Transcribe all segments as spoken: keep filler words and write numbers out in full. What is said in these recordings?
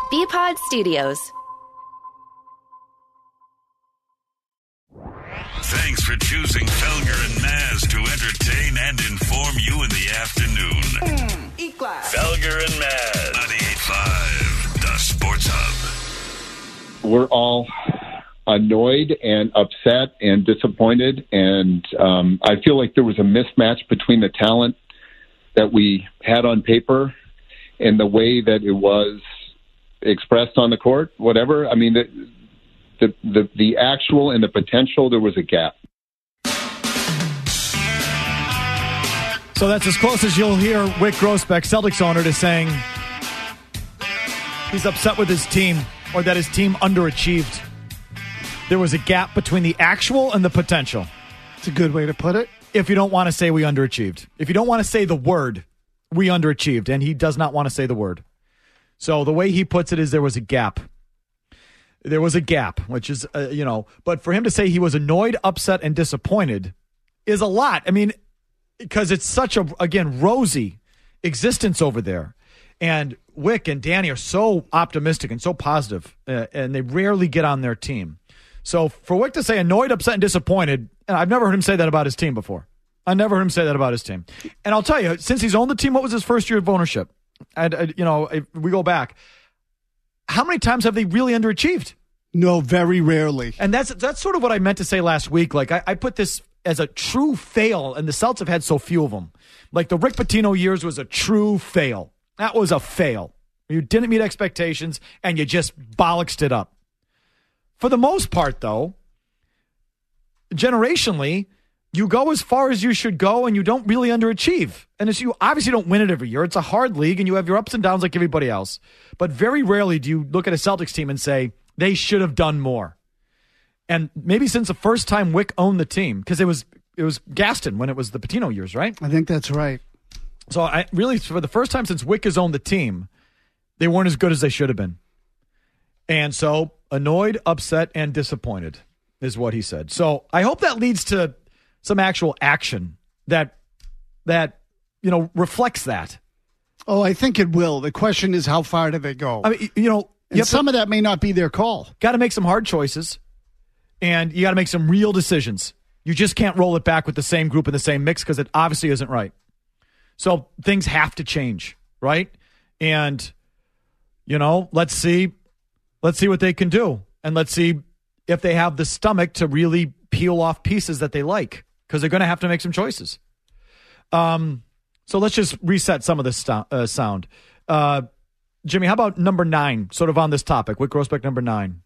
B-Pod Studios. Thanks for choosing Felger and Maz to entertain and inform you in the afternoon. Mm, E-Class. Felger and Maz. ninety-eight point five, the Sports Hub. We're all annoyed and upset and disappointed, and um, I feel like there was a mismatch between the talent that we had on paper and the way that it was expressed on the court, whatever. I mean, the, the, the, the actual and the potential, there was a gap. So that's as close as you'll hear Wyc Grousbeck, Celtics owner, to saying he's upset with his team or that his team underachieved. There was a gap between the actual and the potential. It's a good way to put it. If you don't want to say we underachieved. If you don't want to say the word, we underachieved, and he does not want to say the word. So the way he puts it is there was a gap. There was a gap, which is, uh, you know, but for him to say he was annoyed, upset, and disappointed is a lot. I mean, because it's such a, again, rosy existence over there. And Wyc and Danny are so optimistic and so positive, uh, and they rarely get on their team. So for Wyc to say annoyed, upset, and disappointed, and I've never heard him say that about his team before. I never heard him say that about his team. And I'll tell you, since he's owned the team, what was his first year of ownership? And, uh, you know, if we go back, how many times have they really underachieved? No, very rarely. And that's that's sort of what I meant to say last week. Like, I, I put this as a true fail, and the Celtics have had so few of them. Like, the Rick Pitino years was a true fail. That was a fail. You didn't meet expectations, and you just bollocksed it up. For the most part, though, generationally, you go as far as you should go, and you don't really underachieve. And it's, you obviously don't win it every year. It's a hard league, and you have your ups and downs like everybody else. But very rarely do you look at a Celtics team and say, they should have done more. And maybe since the first time Wyc owned the team, because it was it was Gaston when it was the Pitino years, right? I think that's right. So I really, for the first time since Wyc has owned the team, they weren't as good as they should have been. And so annoyed, upset, and disappointed is what he said. So I hope that leads to some actual action that that you know reflects that. Oh, I think it will. The question is, how far do they go? I mean, you know, and you some to, of that may not be their call. Got to make some hard choices, and you got to make some real decisions. You just can't roll it back with the same group in the same mix because it obviously isn't right. So things have to change, right? And you know, let's see, let's see what they can do, and let's see if they have the stomach to really peel off pieces that they like, because they're going to have to make some choices. Um, so let's just reset some of this st- uh, sound. Uh, Jimmy, how about number nine, sort of on this topic, Wyc Grousbeck, number nine?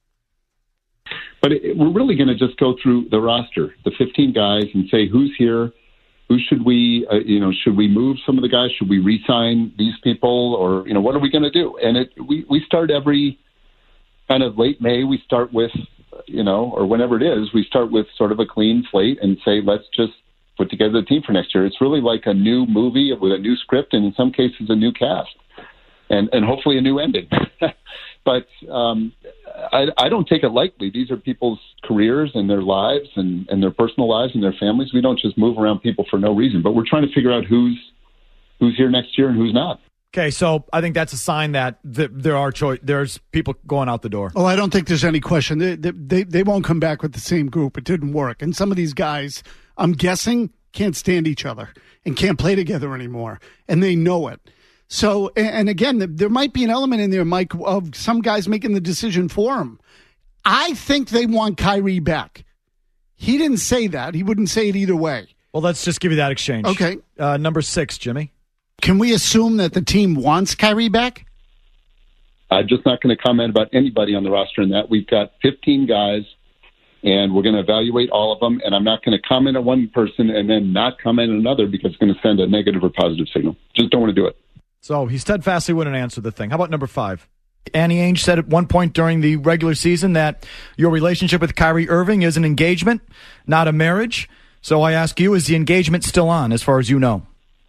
But it, we're really going to just go through the roster, the fifteen guys, and say who's here, who should we, uh, you know, should we move some of the guys? Should we re-sign these people, or you know, what are we going to do? And it, we we start every kind of late May. We start with, you know, or whenever it is, we start with sort of a clean slate and say, let's just put together the team for next year. It's really like a new movie with a new script, and in some cases, a new cast, and and hopefully a new ending. But um, I, I don't take it lightly. These are people's careers and their lives and, and their personal lives and their families. We don't just move around people for no reason. But we're trying to figure out who's who's here next year and who's not. Okay, so I think that's a sign that th- there are cho- there's people going out the door. Oh, I don't think there's any question. They, they they won't come back with the same group. It didn't work. And some of these guys, I'm guessing, can't stand each other and can't play together anymore. And they know it. So, and again, there might be an element in there, Mike, of some guys making the decision for him. I think they want Kyrie back. He didn't say that. He wouldn't say it either way. Well, let's just give you that exchange. Okay. Uh, number six, Jimmy. Can we assume that the team wants Kyrie back? I'm just not going to comment about anybody on the roster in that. We've got fifteen guys, and we're going to evaluate all of them, and I'm not going to comment on one person and then not comment on another because it's going to send a negative or positive signal. Just don't want to do it. So he steadfastly wouldn't answer the thing. How about number five? Annie Ainge said at one point during the regular season that your relationship with Kyrie Irving is an engagement, not a marriage. So I ask you, is the engagement still on as far as you know?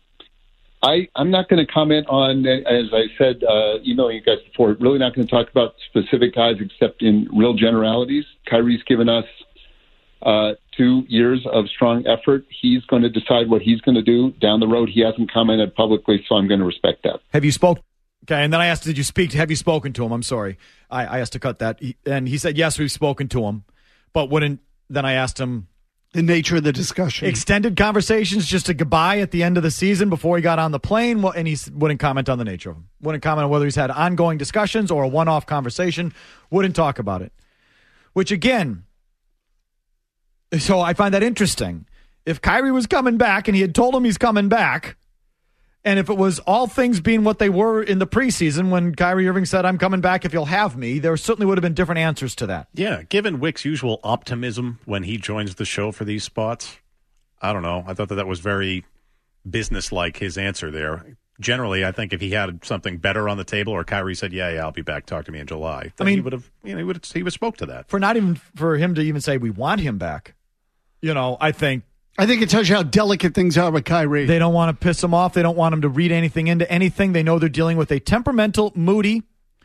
I, I'm not going to comment on, as I said, uh, emailing you guys before, really not going to talk about specific guys except in real generalities. Kyrie's given us uh, two years of strong effort. He's going to decide what he's going to do down the road. He hasn't commented publicly, so I'm going to respect that. Have you spoke Okay, and then I asked, did you speak, have you spoken to him? I'm sorry. I, I asked to cut that. He, and he said, yes, we've spoken to him. But wouldn't, then I asked him. The nature of the discussion. Extended conversations, just a goodbye at the end of the season before he got on the plane. Well, and he wouldn't comment on the nature of them. Wouldn't comment on whether he's had ongoing discussions or a one-off conversation. Wouldn't talk about it. Which, again, so I find that interesting. If Kyrie was coming back and he had told him he's coming back, and if it was all things being what they were in the preseason when Kyrie Irving said, I'm coming back if you'll have me, there certainly would have been different answers to that. Yeah, given Wick's usual optimism when he joins the show for these spots, I don't know. I thought that that was very businesslike, his answer there. Generally, I think if he had something better on the table or Kyrie said, yeah, yeah, I'll be back, talk to me in July, then I mean, he would have, you know, he would have, he would have spoke to that. For not even for him to even say, we want him back, you know, I think. I think it tells you how delicate things are with Kyrie. They don't want to piss him off. They don't want him to read anything into anything. They know they're dealing with a temperamental, moody,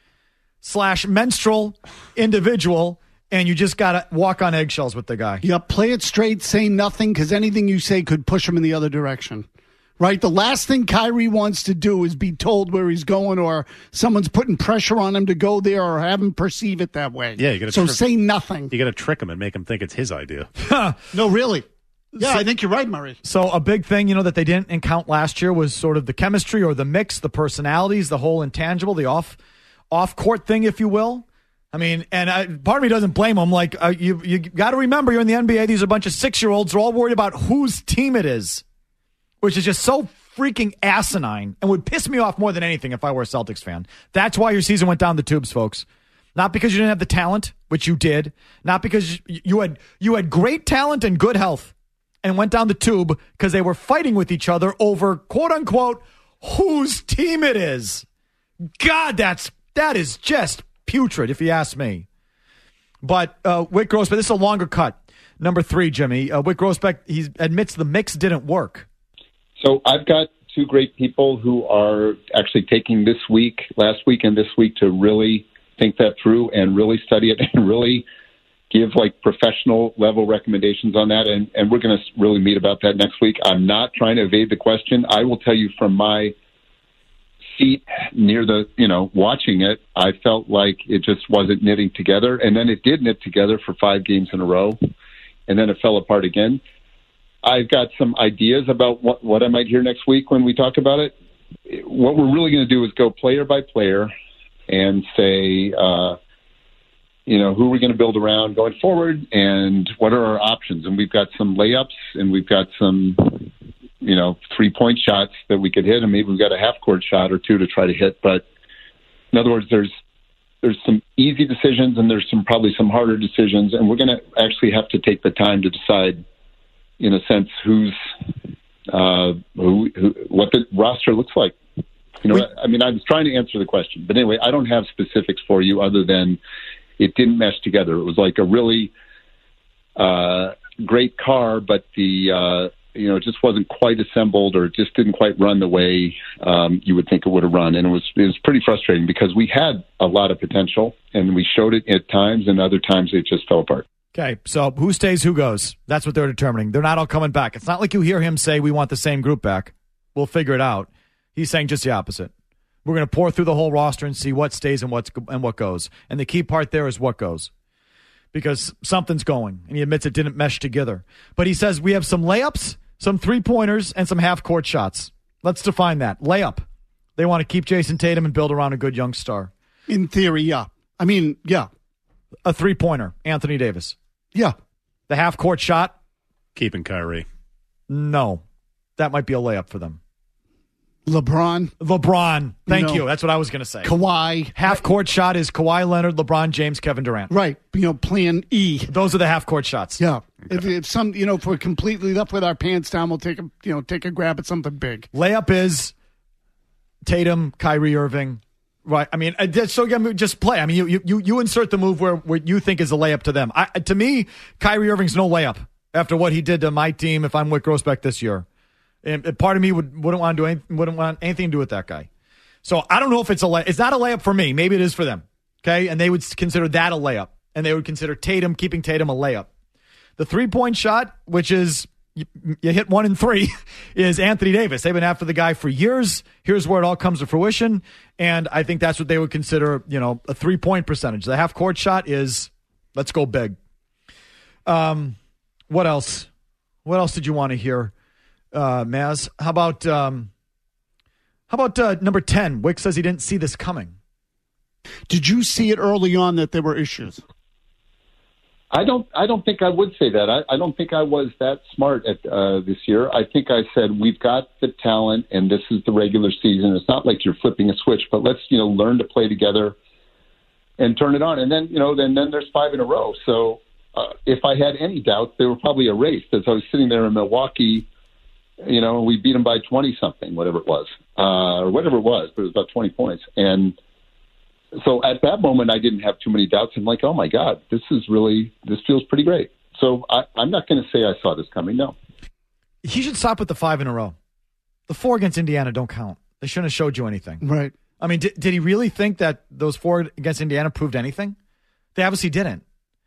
slash menstrual individual, and you just got to walk on eggshells with the guy. Yep, play it straight, say nothing, because anything you say could push him in the other direction. Right? The last thing Kyrie wants to do is be told where he's going or someone's putting pressure on him to go there or have him perceive it that way. Yeah, you gotta so tri- say nothing. You got to trick him and make him think it's his idea. No, really. Yeah, so, I think you're right, Murray. So a big thing, you know, that they didn't count last year was sort of the chemistry or the mix, the personalities, the whole intangible, the off off court thing, if you will. I mean, and I, part of me doesn't blame them. Like, uh, you you got to remember, you're in the N B A. These are a bunch of six-year-olds. They're all worried about whose team it is, which is just so freaking asinine and would piss me off more than anything if I were a Celtics fan. That's why your season went down the tubes, folks. Not because you didn't have the talent, which you did. Not because you had you had great talent and good health. And went down the tube because they were fighting with each other over, quote unquote, whose team it is. God, that's that is just putrid, if you ask me. But uh, Wyc Grousbeck, this is a longer cut. Number three, Jimmy. Uh, Wyc Grousbeck, he admits the mix didn't work. So I've got two great people who are actually taking this week, last week and this week, to really think that through and really study it and really give like professional level recommendations on that. And, and we're going to really meet about that next week. I'm not trying to evade the question. I will tell you from my seat near the, you know, watching it, I felt like it just wasn't knitting together. And then it did knit together for five games in a row. And then it fell apart again. I've got some ideas about what, what I might hear next week when we talk about it. What we're really going to do is go player by player and say, uh, you know, who are we going to build around going forward and what are our options? And we've got some layups and we've got some, you know, three-point shots that we could hit, and maybe we've got a half-court shot or two to try to hit. But in other words, there's there's some easy decisions and there's some probably some harder decisions, and we're going to actually have to take the time to decide, in a sense, who's uh, who, who what the roster looks like. You know, I mean, I was trying to answer the question, but anyway, I don't have specifics for you other than it didn't mesh together. It was like a really uh, great car, but the uh, you know, it just wasn't quite assembled, or it just didn't quite run the way um, you would think it would have run. And it was it was pretty frustrating because we had a lot of potential, and we showed it at times, and other times it just fell apart. Okay, so who stays, who goes? That's what they're determining. They're not all coming back. It's not like you hear him say, we want the same group back. We'll figure it out. He's saying just the opposite. We're going to pour through the whole roster and see what stays and what's and what goes. And the key part there is what goes, because something's going, and he admits it didn't mesh together. But he says we have some layups, some three-pointers, and some half-court shots. Let's define that. Layup. They want to keep Jason Tatum and build around a good young star. In theory, yeah. I mean, yeah. A three-pointer, Anthony Davis. Yeah. The half-court shot? Keeping Kyrie. No. That might be a layup for them. LeBron. LeBron. Thank you know, you. That's what I was going to say. Kawhi. Half-court shot is Kawhi Leonard, LeBron James, Kevin Durant. Right. You know, plan E. Those are the half-court shots. Yeah. Okay. If, if some, you know, if we're completely left with our pants down, we'll take a, you know, take a grab at something big. Layup is Tatum, Kyrie Irving. Right. I mean, so again, just play. I mean, you you you insert the move where, where you think is a layup to them. I, to me, Kyrie Irving's no layup after what he did to my team if I'm Wyc Grousbeck this year. And part of me would, wouldn't want to do anything, wouldn't want anything to do with that guy. So I don't know if it's a lay, it's not a layup for me. Maybe it is for them. Okay. And they would consider that a layup. And they would consider Tatum, keeping Tatum, a layup. The three point shot, which is you, you hit one in three, is Anthony Davis. They've been after the guy for years. Here's where it all comes to fruition. And I think that's what they would consider, you know, a three-point percentage. The half-court shot is, let's go big. Um, what else? What else did you want to hear, uh, Maz? How about um, how about uh, number ten? Wick says he didn't see this coming. Did you see it early on that there were issues? I don't. I don't think I would say that. I, I don't think I was that smart at uh, this year. I think I said we've got the talent, and this is the regular season. It's not like you're flipping a switch, but let's you know learn to play together and turn it on. And then you know then then there's five in a row. So uh, if I had any doubts, they were probably erased. As I was sitting there in Milwaukee, you know, we beat them by twenty something, whatever it was, uh, or whatever it was, but it was about twenty points, and. So at that moment, I didn't have too many doubts. I'm like, oh, my God, this is really, this feels pretty great. So I, I'm not going to say I saw this coming, no. He should stop with the five in a row. The four against Indiana don't count. They shouldn't have showed you anything. Right. I mean, did, did he really think that those four against Indiana proved anything? They obviously didn't.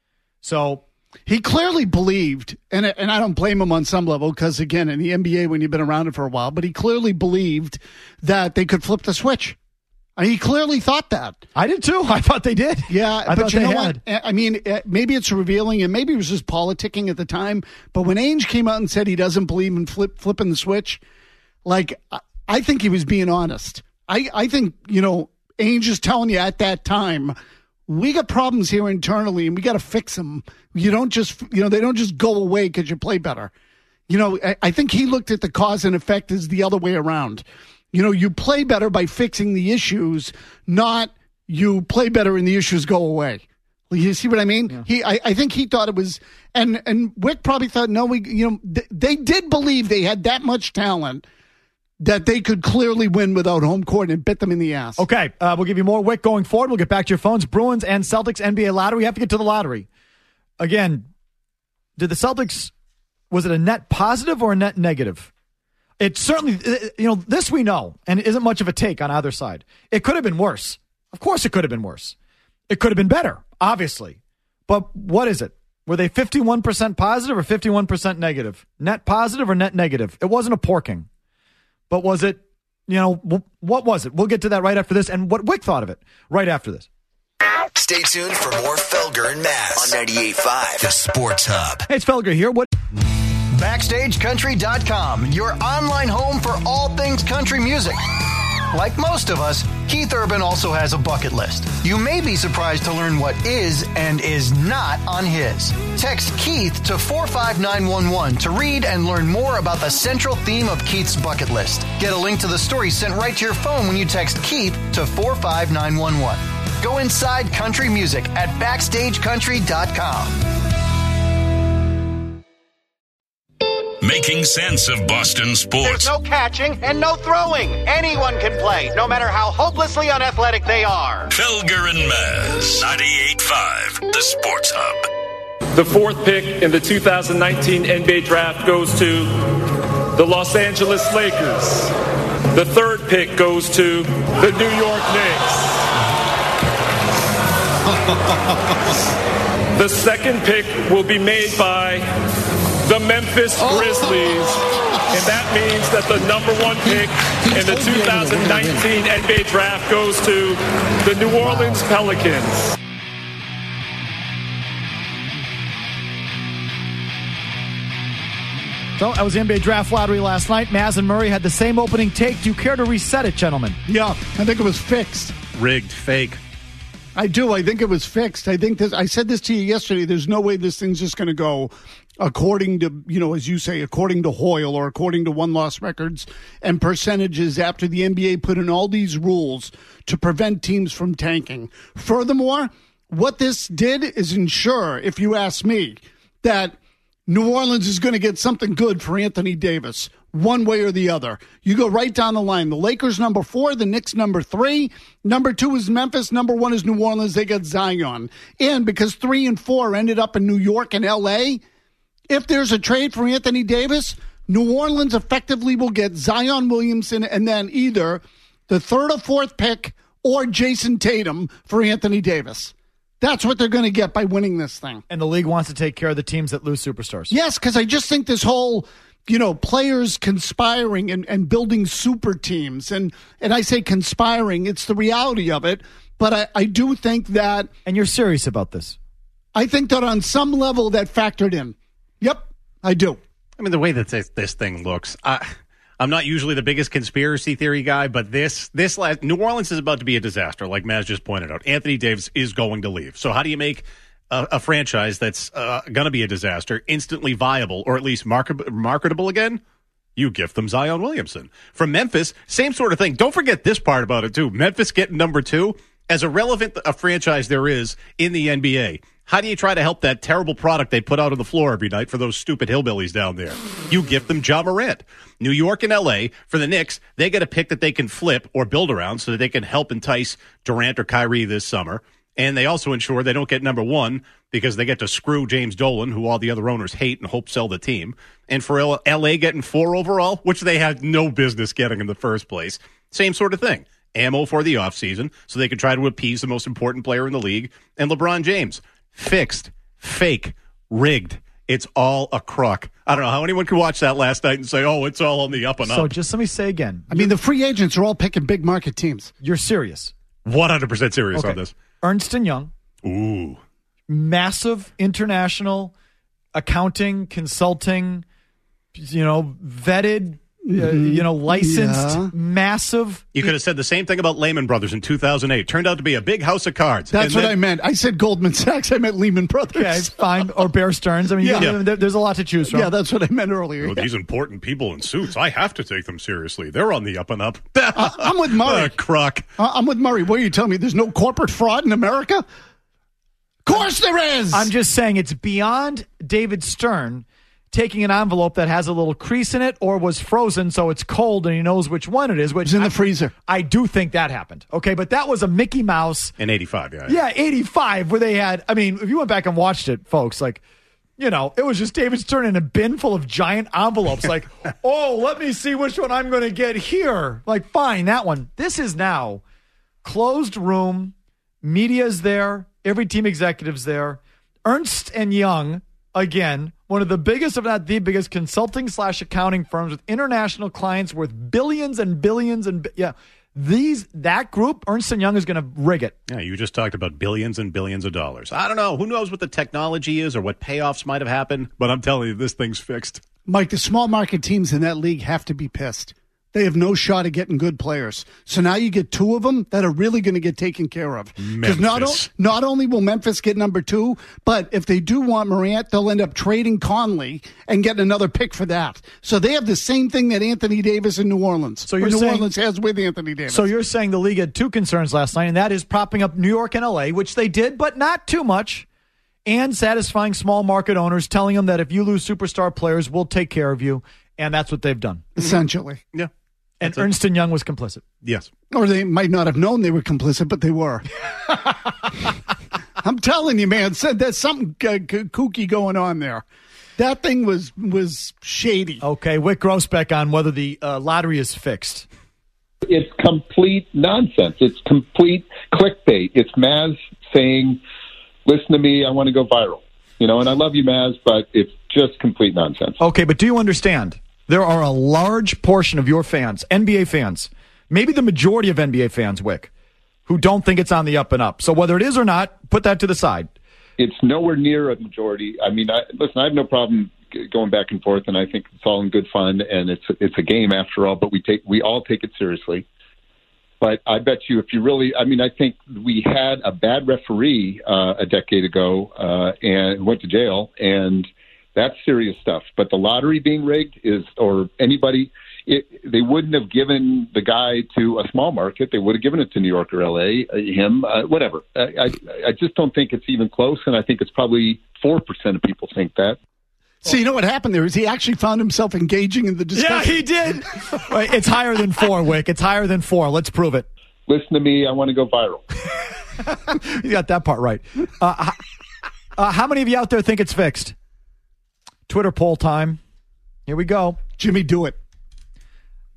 So he clearly believed, and, and I don't blame him on some level because, again, in the N B A, when you've been around it for a while, but he clearly believed that they could flip the switch. He clearly thought that. I did too. I thought they did. Yeah, I but you know had. what? I mean, maybe it's revealing, and maybe it was just politicking at the time. But when Ainge came out and said he doesn't believe in flip, flipping the switch, like, I think he was being honest. I, I think, you know, Ainge is telling you at that time, we got problems here internally, and we got to fix them. You don't just, you know, they don't just go away because you play better. You know, I, I think he looked at the cause and effect as the other way around. You know, you play better by fixing the issues, not you play better and the issues go away. You see what I mean? Yeah. He, I, I think he thought it was, and and Wick probably thought, no, we, you know, th- they did believe they had that much talent that they could clearly win without home court and bit them in the ass. Okay, uh, we'll give you more Wick going forward. We'll get back to your phones. Bruins and Celtics N B A lottery. We have to get to the lottery. Again, did the Celtics, was it a net positive or a net negative? It certainly, you know, this we know, and it isn't much of a take on either side. It could have been worse. Of course it could have been worse. It could have been better, obviously. But what is it? Were they fifty-one percent positive or fifty-one percent negative? Net positive or net negative? It wasn't a porking. But was it, you know, what was it? We'll get to that right after this, and what Wick thought of it right after this. Stay tuned for more Felger and Mazz on ninety-eight point five, the Sports Hub. Hey, it's Felger here. What? Backstage Country dot com, your online home for all things country music. Like most of us, Keith Urban also has a bucket list. You may be surprised to learn what is and is not on his. Text Keith to four five nine one one to read and learn more about the central theme of Keith's bucket list. Get a link to the story sent right to your phone when you text Keith to four five nine one one. Go inside country music at backstage country dot com. Making sense of Boston sports. There's no catching and no throwing. Anyone can play, no matter how hopelessly unathletic they are. Felger and Mazz, ninety-eight point five, the Sports Hub. The fourth pick in the two thousand nineteen N B A draft goes to the Los Angeles Lakers. The third pick goes to the New York Knicks. The second pick will be made by the Memphis Grizzlies, and that means that the number one pick in the two thousand nineteen N B A draft goes to the New Orleans Pelicans. So that was the N B A draft lottery last night. Maz and Murray had the same opening take. Do you care to reset it, gentlemen? Yeah, I think it was fixed. Rigged, fake. I do. I think it was fixed. I think this. I said this to you yesterday. There's no way this thing's just going to go according to, you know, as you say, according to Hoyle or according to one-loss records and percentages after the N B A put in all these rules to prevent teams from tanking. Furthermore, what this did is ensure, if you ask me, that New Orleans is going to get something good for Anthony Davis, one way or the other. You go right down the line. The Lakers number four, the Knicks number three. Number two is Memphis. Number one is New Orleans. They got Zion. And because three and four ended up in New York and L A, if there's a trade for Anthony Davis, New Orleans effectively will get Zion Williamson and then either the third or fourth pick or Jason Tatum for Anthony Davis. That's what they're going to get by winning this thing. And the league wants to take care of the teams that lose superstars. Yes, because I just think this whole, you know, players conspiring and, and building super teams, and, and I say conspiring, it's the reality of it. But I, I do think that... And you're serious about this? I think that on some level that factored in. Yep, I do. I mean, the way that this, this thing looks, I, I'm not usually the biggest conspiracy theory guy, but this this last New Orleans is about to be a disaster, like Maz just pointed out. Anthony Davis is going to leave. So how do you make a, a franchise that's uh, going to be a disaster instantly viable, or at least market, marketable again? You gift them Zion Williamson. From Memphis, same sort of thing. Don't forget this part about it, too. Memphis getting number two. As irrelevant a franchise there is in the N B A, how do you try to help that terrible product they put out on the floor every night for those stupid hillbillies down there? You gift them Ja Morant. New York and L A, for the Knicks, they get a pick that they can flip or build around so that they can help entice Durant or Kyrie this summer. And they also ensure they don't get number one because they get to screw James Dolan, who all the other owners hate and hope sell the team. And for L A getting four overall, which they had no business getting in the first place, same sort of thing. Ammo for the offseason so they can try to appease the most important player in the league. And LeBron James. Fixed, fake, rigged. It's all a crock. I don't know how anyone could watch that last night and say, oh, it's all on the up and up. So just let me say again. I mean, the free agents are all picking big market teams. You're serious. one hundred percent serious okay. on this. Ernst and Young. Ooh. Massive international accounting, consulting, you know, vetted, uh, you know, licensed, Yeah. massive. You could have said the same thing about Lehman Brothers in two thousand eight. Turned out to be a big house of cards. That's And what then- I meant. I said Goldman Sachs. I meant Lehman Brothers. Okay, it's fine. Or Bear Stearns. I mean, Yeah. you know, there- there's a lot to choose from. Yeah, that's what I meant earlier. Oh, these important people in suits. I have to take them seriously. They're on the up and up. Uh, I'm with Murray. Uh, crock. Uh, I'm with Murray. What are you telling me? There's no corporate fraud in America? Of course there is. I'm just saying it's beyond David Stern taking an envelope that has a little crease in it or was frozen so it's cold and he knows which one it is. Which It's in I, the freezer. I do think that happened. Okay, but that was a Mickey Mouse. In eighty-five, yeah. Yeah, eighty-five, where they had, I mean, if you went back and watched it, folks, like, you know, it was just David Stern in a bin full of giant envelopes. Like, oh, let me see which one I'm going to get here. Like, fine, that one. This is now closed room. Media's there. Every team executive's there. Ernst and Young, again, one of the biggest, if not the biggest, consulting slash accounting firms with international clients worth billions and billions and, yeah. These that group, Ernst and Young, is going to rig it. Yeah, you just talked about billions and billions of dollars. I don't know. Who knows what the technology is or what payoffs might have happened, but I'm telling you, this thing's fixed. Mike, the small market teams in that league have to be pissed. They have no shot at getting good players. So now you get two of them that are really going to get taken care of. Because not, o- not only will Memphis get number two, but if they do want Morant, they'll end up trading Conley and getting another pick for that. So they have the same thing that Anthony Davis in New Orleans. So you're or New saying, Orleans has with Anthony Davis. So you're saying the league had two concerns last night, and that is propping up New York and L A, which they did, but not too much, and satisfying small market owners, telling them that if you lose superstar players, we'll take care of you. And that's what they've done. Essentially. Yeah. And That's Ernst and Young was complicit. Yes. Or they might not have known they were complicit, but they were. I'm telling you, man, said there's something uh, kooky going on there. That thing was was shady. Okay, Wick Grossbeck on whether the uh, lottery is fixed. It's complete nonsense. It's complete clickbait. It's Maz saying, listen to me, I want to go viral. You know, and I love you, Maz, but it's just complete nonsense. Okay, but do you understand? There are a large portion of your fans, N B A fans, maybe the majority of N B A fans, Wick, who don't think it's on the up and up. So whether it is or not, put that to the side. It's nowhere near a majority. I mean, I, listen, I have no problem going back and forth, and I think it's all in good fun, and it's it's a game after all. But we take we all take it seriously. But I bet you, if you really, I mean, I think we had a bad referee uh, a decade ago uh, and went to jail, and that's serious stuff. But the lottery being rigged is, or anybody, it, they wouldn't have given the guy to a small market. They would have given it to New York or L A, uh, him, uh, whatever. I, I, I just don't think it's even close, and I think it's probably four percent of people think that. So you know what happened there is he actually found himself engaging in the discussion. Yeah, he did. It's higher than four, Wick. It's higher than four. Let's prove it. Listen to me. I want to go viral. You got that part right. Uh, uh, how many of you out there think it's fixed? Twitter poll time. Here we go. Jimmy, do it.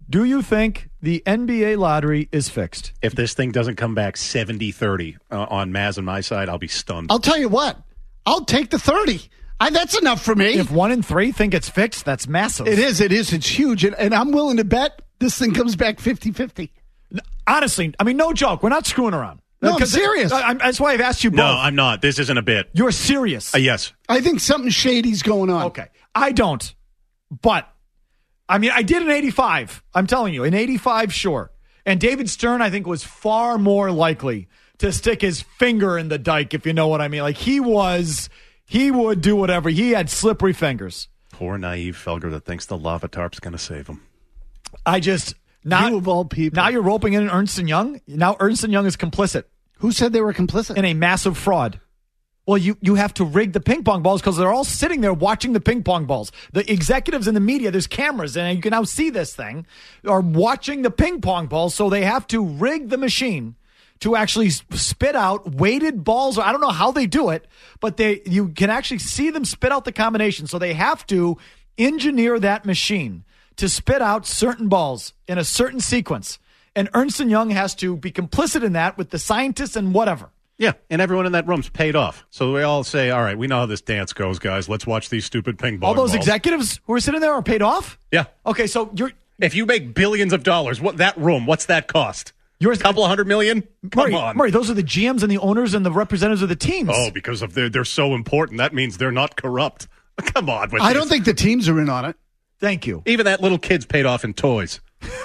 Do you think the N B A lottery is fixed? If this thing doesn't come back seventy thirty uh, on Maz and my side, I'll be stunned. I'll tell you what. I'll take the thirty. I, that's enough for me. If one in three think it's fixed, that's massive. It is. It is. It's huge. And, and I'm willing to bet this thing comes back fifty-fifty. Honestly, I mean, no joke. We're not screwing around. No, I'm serious. I, I'm, that's why I've asked you both. No, I'm not. This isn't a bit. You're serious. Uh, yes. I think something shady's going on. Okay. I don't. But, I mean, I did in eighty-five. I'm telling you. In eighty-five, sure. And David Stern, I think, was far more likely to stick his finger in the dike, if you know what I mean. Like, he was, he would do whatever. He had slippery fingers. Poor naive Felger that thinks the lava tarp's going to save him. I just... Now, you of all people. Now you're roping in Ernst and Young. Now Ernst and Young is complicit. Who said they were complicit? In a massive fraud. Well, you, you have to rig the ping pong balls because they're all sitting there watching the ping pong balls. The executives in the media, there's cameras, and you can now see this thing, are watching the ping pong balls, so they have to rig the machine to actually spit out weighted balls. I don't know how they do it, but they you can actually see them spit out the combination. So they have to engineer that machine to spit out certain balls in a certain sequence. And Ernst and Young has to be complicit in that with the scientists and whatever. Yeah, and everyone in that room's paid off. So we all say, all right, we know how this dance goes, guys. Let's watch these stupid ping pong All those balls. executives who are sitting there are paid off? Yeah. Okay, so you're... If you make billions of dollars, what that room, what's that cost? You're a couple of hundred million? Come Murray, on. Murray, those are the G Ms and the owners and the representatives of the teams. Oh, because of they're, they're so important. That means they're not corrupt. Come on. With I this. don't think the teams are in on it. Thank you. Even that little kid's paid off in toys.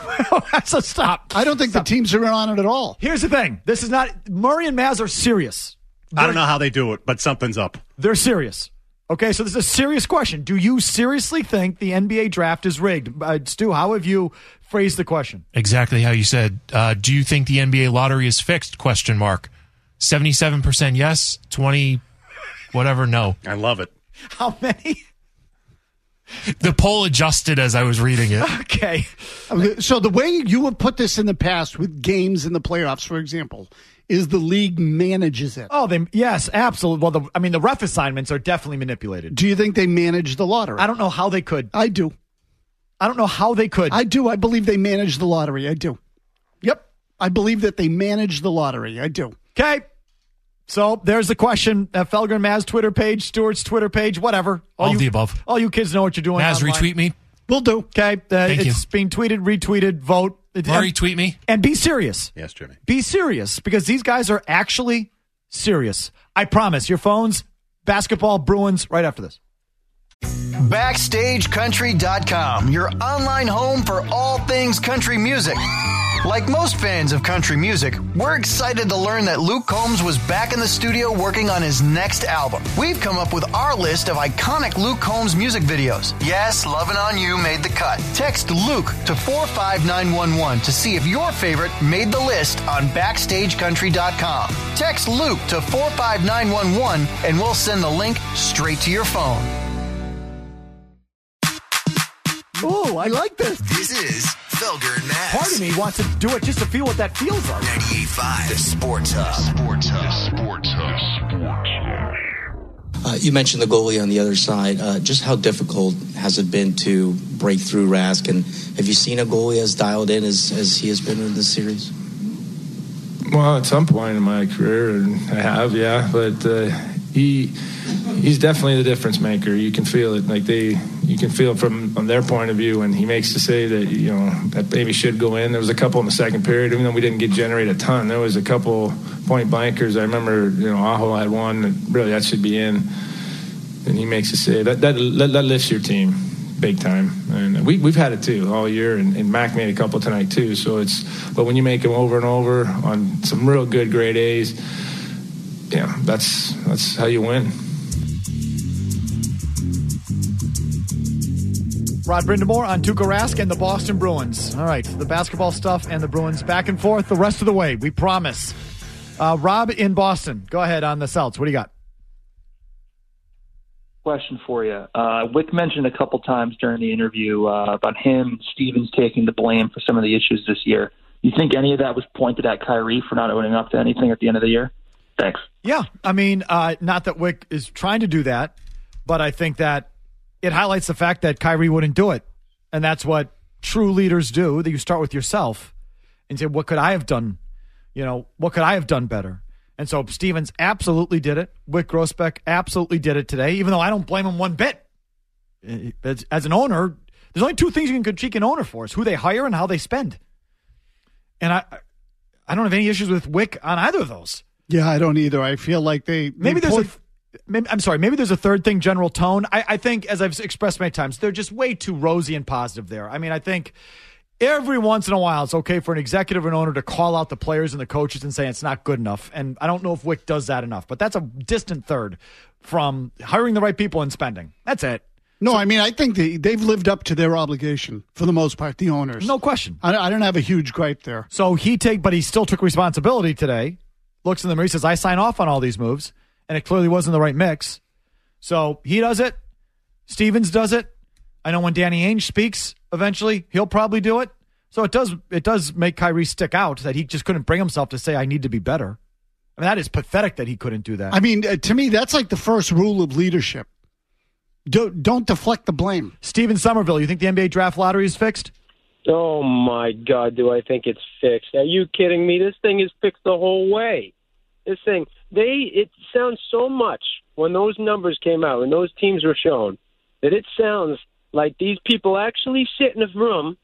So stop. I don't think Stop. the teams are in on it at all. Here's the thing. This is not... Murray and Maz are serious. They're, I don't know how they do it, but something's up. They're serious. Okay, so this is a serious question. Do you seriously think the N B A draft is rigged? Uh, Stu, how have you phrased the question? Exactly how you said. Uh, do you think the N B A lottery is fixed? Question mark. seventy-seven percent yes, twenty whatever no. I love it. How many? The poll adjusted as I was reading it. Okay. So the way you would put this in the past with games in the playoffs, for example, is the league manages it. Oh, they yes, absolutely. Well, the, I mean, the ref assignments are definitely manipulated. Do you think they manage the lottery? I don't know how they could. I do. I don't know how they could. I do. I believe they manage the lottery. I do. Yep. I believe that they manage the lottery. I do. Okay. So there's the question. Uh, Felger and Maz Twitter page, Stewart's Twitter page, whatever. All, all of you, the above. All you kids know what you're doing. Maz, online. retweet me. Will do. Okay. Uh, Thank it's you. being tweeted, retweeted, vote. Murray, and, tweet me. And be serious. Yes, Jimmy. Be serious because these guys are actually serious. I promise. Your phones, basketball, Bruins, right after this. Backstage Country dot com, your online home for all things country music. Like most fans of country music, we're excited to learn that Luke Combs was back in the studio working on his next album. We've come up with our list of iconic Luke Combs music videos. Yes, Lovin' On You made the cut. Text Luke to four five nine one one to see if your favorite made the list on Backstage Country dot com. Text Luke to four five nine one one and we'll send the link straight to your phone. Oh, I like this. This is Felger and Maz. Part of me wants to do it just to feel what that feels like. ninety-eight point five, the Sports Hub. Sports Hub. Sports Hub. Uh, you mentioned the goalie on the other side. Uh, just how difficult has it been to break through Rask? And have you seen a goalie as dialed in as, as he has been in this series? Well, at some point in my career, I have, yeah. But uh, he he's definitely the difference maker. You can feel it. Like they, you can feel it from, from their point of view when he makes the save that, you know, that maybe should go in. There was a couple in the second period, even though we didn't get generate a ton. There was a couple point blankers. I remember, you know, Aho had one that really that should be in, and he makes a save. That that that, that lifts your team big time. And we we've had it too all year, and, and Mac made a couple tonight too. So it's but when you make them over and over on some real good grade A's, yeah, that's that's how you win. Rod Brindamore on Tuukka Rask and the Boston Bruins. All right, the basketball stuff and the Bruins back and forth the rest of the way. We promise. Uh, Rob in Boston, go ahead on the Celts. What do you got? Question for you. Uh, Wick mentioned a couple times during the interview uh, about him, Stevens taking the blame for some of the issues this year. You think any of that was pointed at Kyrie for not owning up to anything at the end of the year? Thanks. Yeah, I mean, uh, not that Wick is trying to do that, but I think that it highlights the fact that Kyrie wouldn't do it. And that's what true leaders do, that you start with yourself and say, what could I have done? You know, what could I have done better? And so Stevens absolutely did it. Wick Grossbeck absolutely did it today, even though I don't blame him one bit. As, as an owner, there's only two things you can critique an owner for: is who they hire and how they spend. And I I don't have any issues with Wick on either of those. Yeah, I don't either. I feel like they... they maybe there's point- a... Maybe, I'm sorry, maybe there's a third thing, general tone. I, I think, as I've expressed many times, they're just way too rosy and positive there. I mean, I think every once in a while it's okay for an executive or an owner to call out the players and the coaches and say it's not good enough. And I don't know if Wick does that enough, but that's a distant third from hiring the right people and spending. That's it. No, so, I mean, I think they, they've lived up to their obligation for the most part, the owners. No question. I, I don't have a huge gripe there. So he take, but he still took responsibility today. Looks in the mirror, he says, I sign off on all these moves, and it clearly wasn't the right mix. So he does it. Stevens does it. I know when Danny Ainge speaks, eventually he'll probably do it. So it does it does make Kyrie stick out that he just couldn't bring himself to say, I need to be better. I mean, that is pathetic that he couldn't do that. I mean, uh, to me, that's like the first rule of leadership. Don't, don't deflect the blame. Steven Somerville, you think the N B A draft lottery is fixed? Oh, my God, do I think it's fixed. Are you kidding me? This thing is fixed the whole way. This thing, they it sounds so much when those numbers came out and those teams were shown that it sounds like these people actually sit in a room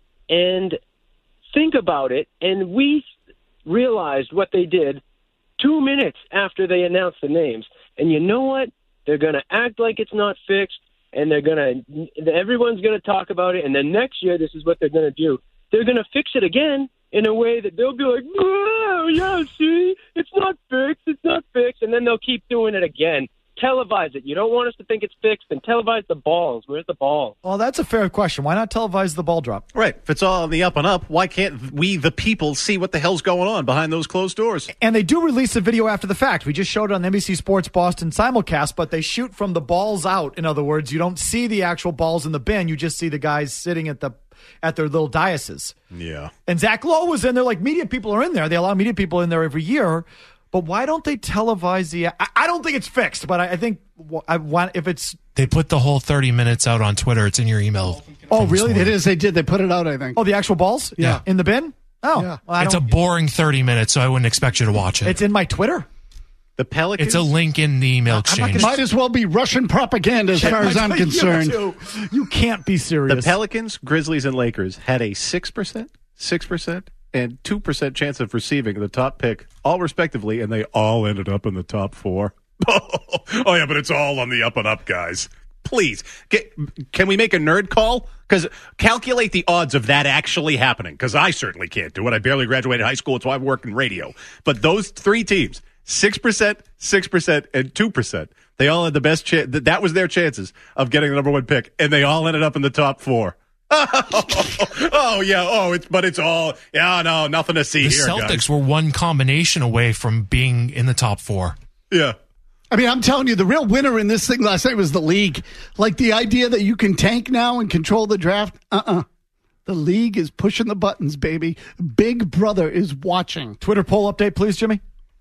and think about it, and we realized what they did two minutes after they announced the names. And you know what? They're going to act like it's not fixed, and they're going to, everyone's going to talk about it, and then next year this is what they're going to do. They're going to fix it again in a way that they'll be like, oh, yeah, see, it's not fixed, it's not fixed, and then they'll keep doing it again. Televise it. You don't want us to think it's fixed, and televise the balls. Where's the ball? Well, that's a fair question. Why not televise the ball drop? Right. If it's all on the up and up, why can't we, the people, see what the hell's going on behind those closed doors? And they do release a video after the fact. We just showed it on N B C Sports Boston simulcast, but they shoot from the balls out. In other words, you don't see the actual balls in the bin. You just see the guys sitting at the at their little dioceses. Yeah. And Zach Lowe was in there. Like, media people are in there. They allow media people in there every year. But why don't they televise the... I, I don't think it's fixed, but I, I think I want if it's... They put the whole thirty minutes out on Twitter. It's in your email. Oh, really? It is. They did. They put it out, I think. Oh, the actual balls? Yeah. In the bin? Oh. Yeah. Well, I it's a don't- boring thirty minutes, so I wouldn't expect you to watch it. It's in my Twitter. The Pelicans? It's a link in the email exchange. Might as well be Russian propaganda as far as I'm You concerned. too. You can't be serious. The Pelicans, Grizzlies, and Lakers had a six percent, six percent, and two percent chance of receiving the top pick, all respectively, and they all ended up in the top four. Oh, yeah, but it's all on the up and up, guys. Please, get, can we make a nerd call? Because calculate the odds of that actually happening, because I certainly can't do it. I barely graduated high school, so I work in radio. But those three teams, six percent, six percent, and two percent, they all had the best chance. That was their chances of getting the number one pick, and they all ended up in the top four. Oh, oh yeah. Oh, it's but it's all yeah. No, nothing to see the here. Celtics guys. were one combination away from being in the top four. Yeah. I mean, I'm telling you, the real winner in this thing last night was the league. Like the idea that you can tank now and control the draft. Uh-uh. The league is pushing the buttons, baby. Big Brother is watching. Twitter poll update, please, Jimmy.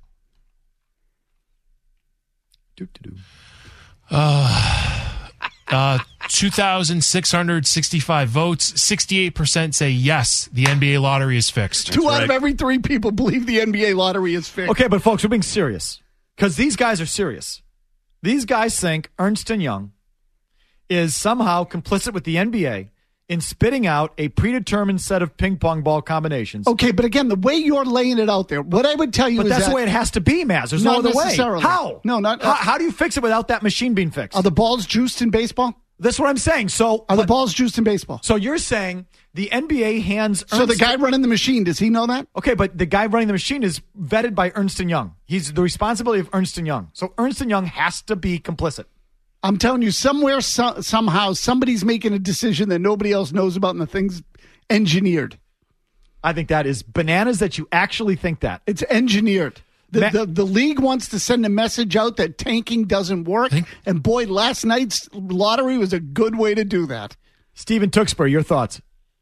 Doo-doo-doo. Uh, uh, two thousand six hundred sixty-five votes. sixty-eight percent say yes, the N B A lottery is fixed. Two out of every three people believe the N B A lottery is fixed. Okay, but folks, we're being serious. Because these guys are serious. These guys think Ernst and Young is somehow complicit with the N B A in spitting out a predetermined set of ping pong ball combinations. Okay, but again, the way you're laying it out there, what I would tell you but is that's that, the way it has to be, Maz. There's no Not other way. necessarily. How? No, not how, how do you fix it without that machine being fixed? Are the balls juiced in baseball? That's what I'm saying. So Are the balls juiced in baseball? So you're saying the N B A hands Ernst... So the guy running the machine, does he know that? Okay, but the guy running the machine is vetted by Ernst and Young. He's the responsibility of Ernst and Young. So Ernst and Young has to be complicit. I'm telling you, somewhere, so, somehow, somebody's making a decision that nobody else knows about and the thing's engineered. I think that is bananas that you actually think that. It's engineered. The, Ma- the, the league wants to send a message out that tanking doesn't work. And boy, last night's lottery was a good way to do that. Stephen Tewksbury, your thoughts?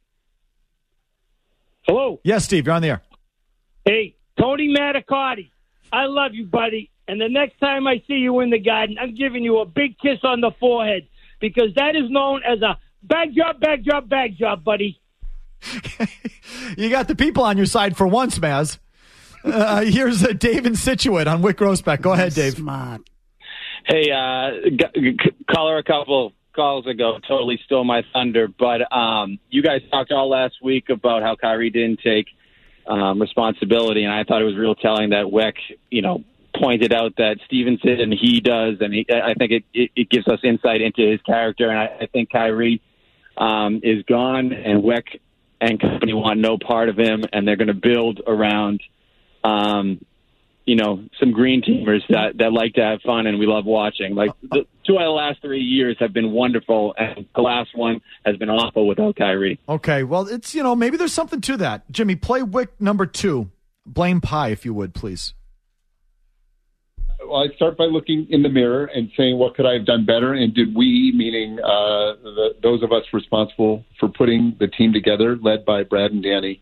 Hello. Yes, Steve, you're on the air. Hey, Tony Manicotti, I love you, buddy. And the next time I see you in the garden, I'm giving you a big kiss on the forehead because that is known as a bag job, bag job, bag job, buddy. You got the people on your side for once, Maz. Uh, here's uh, Dave in Scituate on Wick Grossbeck. Go ahead, Dave. Smart. Hey, uh, g- g- caller a couple calls ago totally stole my thunder, but um, you guys talked all last week about how Kyrie didn't take um, responsibility, and I thought it was real telling that Wick, you know, pointed out that Stevenson and he does, and he, I think it, it, it gives us insight into his character, and I, I think Kyrie um, is gone, and Wick and company want no part of him, and they're going to build around, um, you know, some green teamers that, that like to have fun and we love watching. Like, the two out of the last three years have been wonderful, and the last one has been awful without Kyrie. Okay, well, it's, you know, maybe there's something to that. Jimmy, play Wick number two. Blame Pie, if you would, please. Well, I start by looking in the mirror and saying, what could I have done better? And did we, meaning uh, the, those of us responsible for putting the team together, led by Brad and Danny,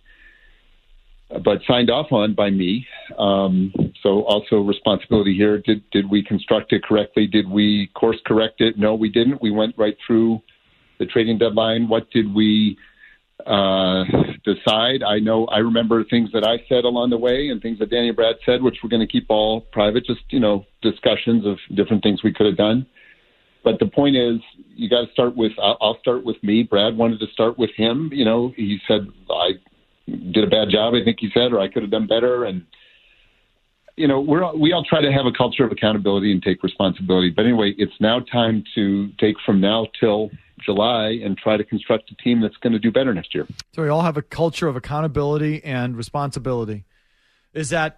but signed off on by me. Um, so also responsibility here. Did did we construct it correctly? Did we course correct it? No, we didn't. We went right through the trading deadline. What did we uh, decide? I know I remember things that I said along the way and things that Danny and Brad said, which we're going to keep all private, just, you know, discussions of different things we could have done. But the point is, you got to start with, I'll, I'll start with me. Brad wanted to start with him. You know, he said, I did a bad job, I think he said, or I could have done better. And, you know, we're, we all try to have a culture of accountability and take responsibility. But anyway, it's now time to take from now till July and try to construct a team that's going to do better next year. So we all have a culture of accountability and responsibility. Is that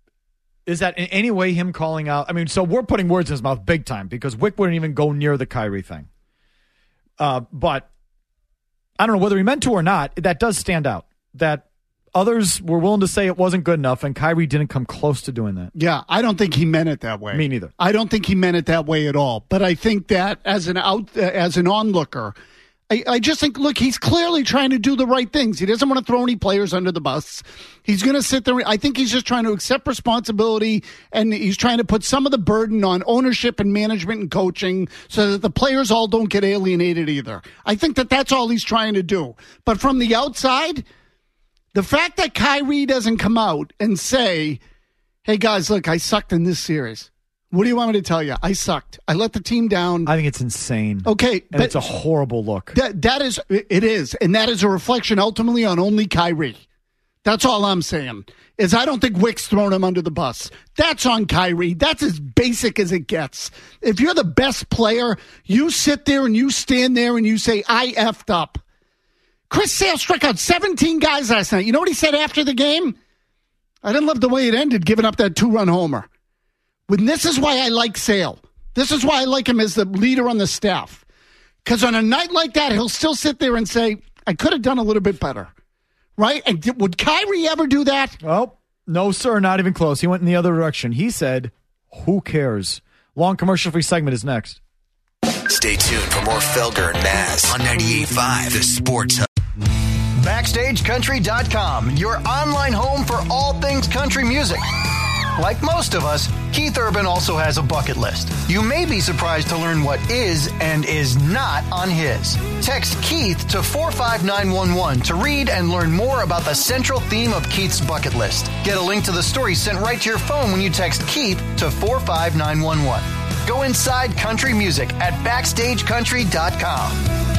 is that in any way him calling out? I mean, so we're putting words in his mouth big time because Wick wouldn't even go near the Kyrie thing. Uh, but I don't know whether he meant to or not. That does stand out. That others were willing to say it wasn't good enough, and Kyrie didn't come close to doing that. Yeah, I don't think he meant it that way. Me neither. I don't think he meant it that way at all. But I think that as an out, uh, as an onlooker, I, I just think, look, he's clearly trying to do the right things. He doesn't want to throw any players under the bus. He's going to sit there. I think he's just trying to accept responsibility, and he's trying to put some of the burden on ownership and management and coaching so that the players all don't get alienated either. I think that that's all he's trying to do. But from the outside, the fact that Kyrie doesn't come out and say, hey, guys, look, I sucked in this series. What do you want me to tell you? I sucked. I let the team down. I think it's insane. Okay. And but it's a horrible look. That, that is, it is. And that is a reflection ultimately on only Kyrie. That's all I'm saying, is I don't think Wick's thrown him under the bus. That's on Kyrie. That's as basic as it gets. If you're the best player, you sit there and you stand there and you say, I effed up. Chris Sale struck out seventeen guys last night. You know what he said after the game? I didn't love the way it ended, giving up that two-run homer. When this is why I like Sale. This is why I like him as the leader on the staff. Because on a night like that, he'll still sit there and say, I could have done a little bit better. Right? And did, would Kyrie ever do that? Oh, no, sir, not even close. He went in the other direction. He said, who cares? Long commercial-free segment is next. Stay tuned for more Felger and Maz on ninety-eight point five, The Sports Hub. Backstage Country dot com, your online home for all things country music. Like most of us, Keith Urban also has a bucket list. You may be surprised to learn what is and is not on his. Text Keith to four five nine one one to read and learn more about the central theme of Keith's bucket list. Get a link to the story sent right to your phone when you text Keith to four five nine one one. Go inside country music at backstage country dot com.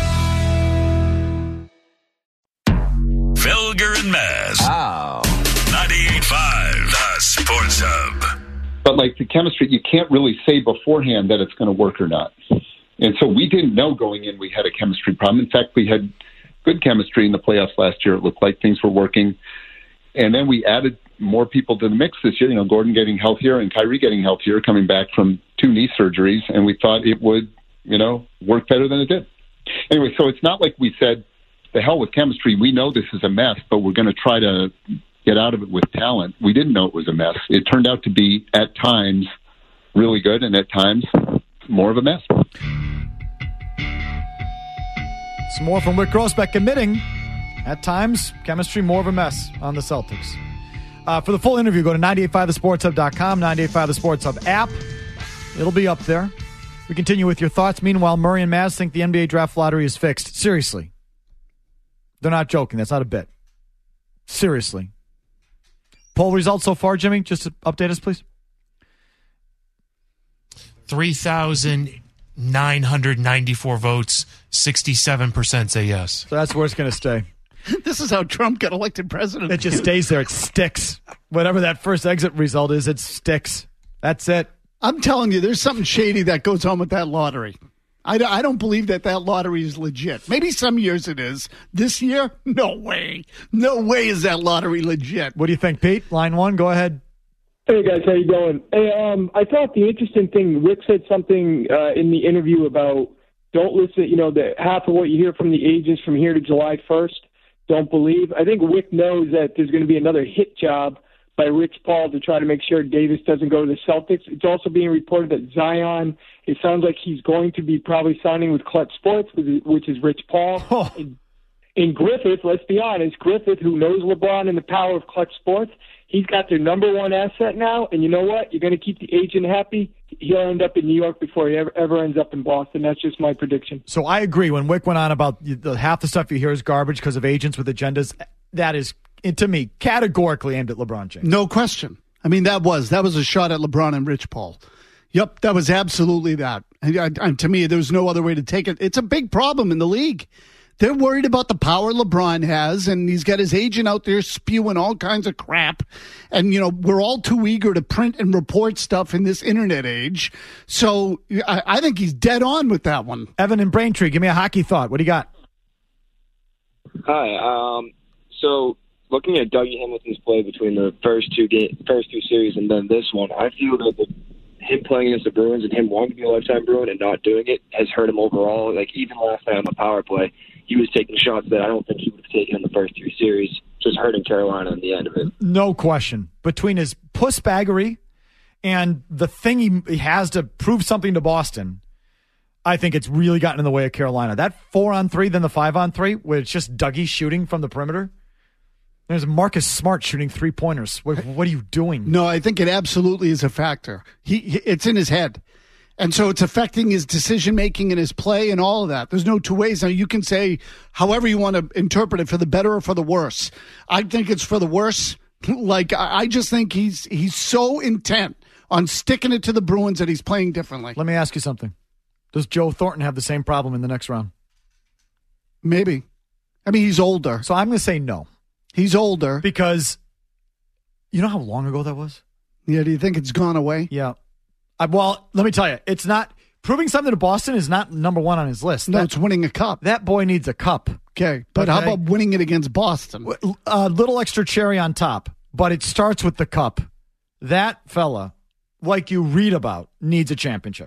Felger and Maz. Oh. ninety-eight point five, The Sports Hub. But like the chemistry, you can't really say beforehand that it's going to work or not. And so we didn't know going in we had a chemistry problem. In fact, we had good chemistry in the playoffs last year. It looked like things were working. And then we added more people to the mix this year. You know, Gordon getting healthier and Kyrie getting healthier, coming back from two knee surgeries. And we thought it would, you know, work better than it did. Anyway, so it's not like we said, the hell with chemistry. We know this is a mess, but we're going to try to get out of it with talent. We didn't know it was a mess. It turned out to be, at times, really good, and at times, more of a mess. Some more from Wick Grossbeck admitting, at times, chemistry more of a mess on the Celtics. Uh, for the full interview, go to ninety-eight point five the sports hub dot com, ninety-eight point five the sports hub app. It'll be up there. We continue with your thoughts. Meanwhile, Murray and Maz think the N B A draft lottery is fixed. Seriously. They're not joking. That's not a bit. Seriously. Poll results so far, Jimmy, just to update us, please. three thousand nine hundred ninety-four votes, sixty-seven percent say yes. So that's where it's going to stay. This is how Trump got elected president. It just stays there. It sticks. Whatever that first exit result is, it sticks. That's it. I'm telling you, there's something shady that goes on with that lottery. I, I don't believe that that lottery is legit. Maybe some years it is. This year, no way. No way is that lottery legit. What do you think, Pete? Line one, go ahead. Hey, guys, how you doing? Hey, um, I thought the interesting thing, Rick said something uh, in the interview about don't listen, you know, the half of what you hear from the agents from here to July first, don't believe. I think Rick knows that there's going to be another hit job by Rich Paul to try to make sure Davis doesn't go to the Celtics. It's also being reported that Zion, it sounds like he's going to be probably signing with Clutch Sports, which is Rich Paul. Oh. And, and Griffith, let's be honest, Griffith, who knows LeBron and the power of Clutch Sports, he's got their number one asset now, and you know what? You're going to keep the agent happy. He'll end up in New York before he ever, ever ends up in Boston. That's just my prediction. So I agree. When Wick went on about the, half the stuff you hear is garbage because of agents with agendas, that is, to me, categorically aimed at LeBron James. No question. I mean, that was that was a shot at LeBron and Rich Paul. Yep, that was absolutely that. And, and to me, there's no other way to take it. It's a big problem in the league. They're worried about the power LeBron has, and he's got his agent out there spewing all kinds of crap. And, you know, we're all too eager to print and report stuff in this internet age. So I, I think he's dead on with that one. Evan and Braintree, give me a hockey thought. What do you got? Hi. Um, so looking at Dougie Hamilton's play between the first two game, first two series and then this one, I feel that the, him playing against the Bruins and him wanting to be a lifetime Bruin and not doing it has hurt him overall. Like, even last night on the power play, he was taking shots that I don't think he would have taken in the first two series, just hurting Carolina in the end of it. No question. Between his pussbaggery and the thing he, he has to prove something to Boston, I think it's really gotten in the way of Carolina. That four on three, then the five on three, where it's just Dougie shooting from the perimeter. There's Marcus Smart shooting three-pointers. What, what are you doing? No, I think it absolutely is a factor. He, it's in his head. And so it's affecting his decision-making and his play and all of that. There's no two ways. Now, you can say however you want to interpret it, for the better or for the worse. I think it's for the worse. Like, I just think he's he's so intent on sticking it to the Bruins that he's playing differently. Let me ask you something. Does Joe Thornton have the same problem in the next round? Maybe. I mean, he's older. So I'm going to say no. He's older. Because you know how long ago that was? Yeah, do you think it's gone away? Yeah. I, well, let me tell you, it's not proving something to Boston is not number one on his list. No, that, it's winning a cup. That boy needs a cup. Okay, but okay. How about winning it against Boston? A little extra cherry on top, but it starts with the cup. That fella, like you read about, needs a championship.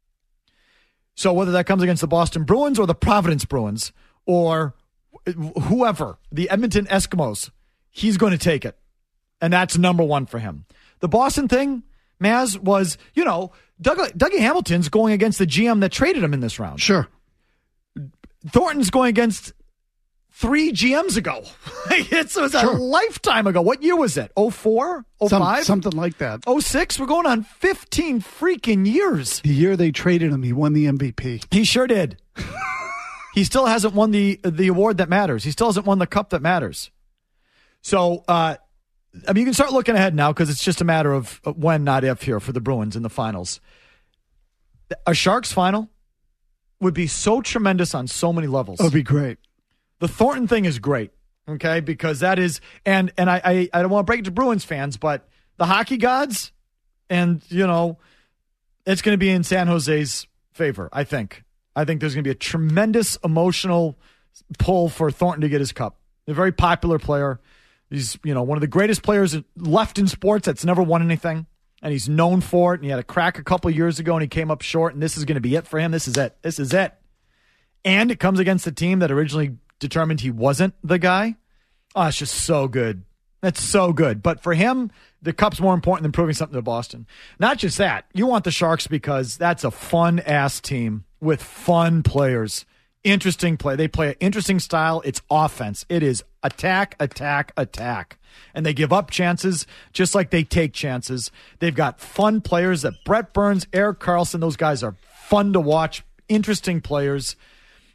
So whether that comes against the Boston Bruins or the Providence Bruins or whoever, the Edmonton Eskimos, he's going to take it. And that's number one for him. The Boston thing, Maz, was, you know, Doug, Dougie Hamilton's going against the G M that traded him in this round. Sure. Thornton's going against three G Ms ago. It was a sure. lifetime ago. What year was it? oh four? oh five? Some, something like that. oh six? We're going on fifteen freaking years. The year they traded him, he won the M V P. He sure did. He still hasn't won the the award that matters. He still hasn't won the cup that matters. So, uh, I mean, you can start looking ahead now because it's just a matter of when, not if, here for the Bruins in the finals. A Sharks final would be so tremendous on so many levels. It would be great. The Thornton thing is great, okay, because that is, and and I, I, I don't want to break it to Bruins fans, but the hockey gods, and, you know, it's going to be in San Jose's favor, I think. I think there's going to be a tremendous emotional pull for Thornton to get his cup. A very popular player. He's, you know, one of the greatest players left in sports that's never won anything, and he's known for it, and he had a crack a couple of years ago, and he came up short, and this is going to be it for him. This is it. This is it. And it comes against a team that originally determined he wasn't the guy. Oh, it's just so good. That's so good. But for him, the cup's more important than proving something to Boston. Not just that. You want the Sharks because that's a fun-ass team with fun players. Interesting play. They play an interesting style. It's offense. It is attack, attack, attack. And they give up chances just like they take chances. They've got fun players that Brett Burns, Erik Karlsson, those guys are fun to watch. Interesting players.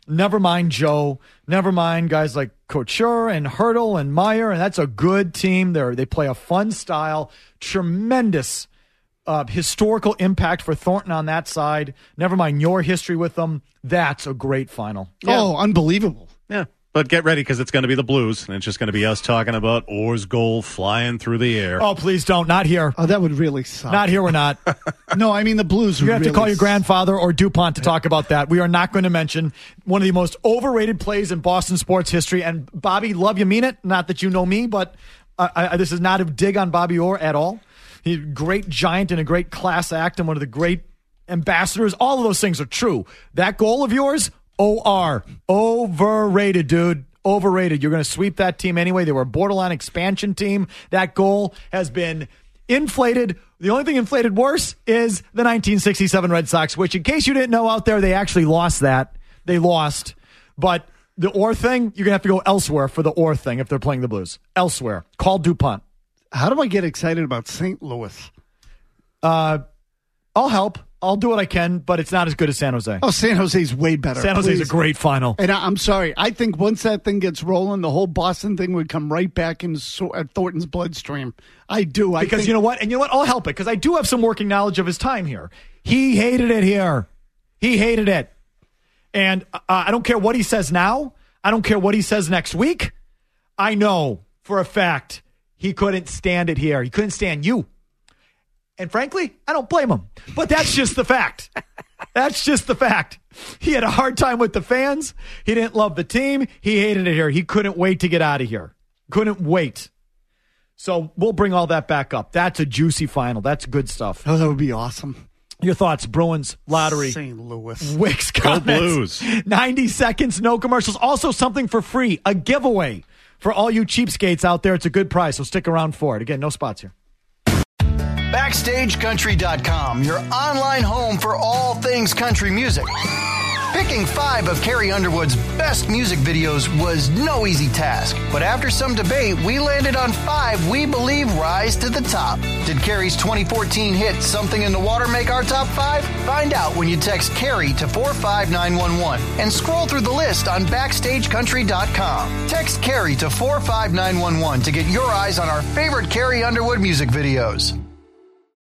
Never mind Joe. Never mind guys like Couture and Hurdle and Meyer, and that's a good team. They they play a fun style. Tremendous uh, historical impact for Thornton on that side. Never mind your history with them. That's a great final. Oh, unbelievable. Yeah. But get ready because it's going to be the Blues, and it's just going to be us talking about Orr's goal flying through the air. Oh, please don't. Not here. Oh, that would really suck. Not here, we're not. No, I mean the Blues. You have really to call your grandfather or DuPont to talk about that. We are not going to mention one of the most overrated plays in Boston sports history. And Bobby, love you, mean it. Not that you know me, but uh, I, this is not a dig on Bobby Orr at all. He's a great giant and a great class act and one of the great ambassadors. All of those things are true. That goal of yours, O R, overrated, dude. Overrated. You're going to sweep that team anyway. They were a borderline expansion team. That goal has been inflated. The only thing inflated worse is the nineteen sixty-seven Red Sox, which, in case you didn't know out there, they actually lost that. They lost. But the Orr thing, you're going to have to go elsewhere for the Orr thing if they're playing the Blues. Elsewhere. Call DuPont. How do I get excited about Saint Louis? Uh, I'll help. I'll do what I can, but it's not as good as San Jose. Oh, San Jose's way better. San Jose's Please. a great final. And I, I'm sorry. I think once that thing gets rolling, the whole Boston thing would come right back in so, uh, Thornton's bloodstream. I do. I because think, you know what? And you know what? I'll help it because I do have some working knowledge of his time here. He hated it here. He hated it. And uh, I don't care what he says now. I don't care what he says next week. I know for a fact he couldn't stand it here. He couldn't stand you. And frankly, I don't blame him. But that's just the fact. That's just the fact. He had a hard time with the fans. He didn't love the team. He hated it here. He couldn't wait to get out of here. Couldn't wait. So we'll bring all that back up. That's a juicy final. That's good stuff. Oh, that would be awesome. Your thoughts, Bruins, lottery. Saint Louis. Wicks Go comments. Blues. ninety seconds, no commercials. Also something for free, a giveaway for all you cheapskates out there. It's a good price, so stick around for it. Again, no spots here. Backstage Country dot com, your online home for all things country music. Picking five of Carrie Underwood's best music videos was no easy task, but after some debate, we landed on five we believe rise to the top. Did Carrie's twenty fourteen hit Something in the Water make our top five? Find out when you text Carrie to four five nine one one and scroll through the list on Backstage Country dot com. Text Carrie to four five nine one one to get your eyes on our favorite Carrie Underwood music videos.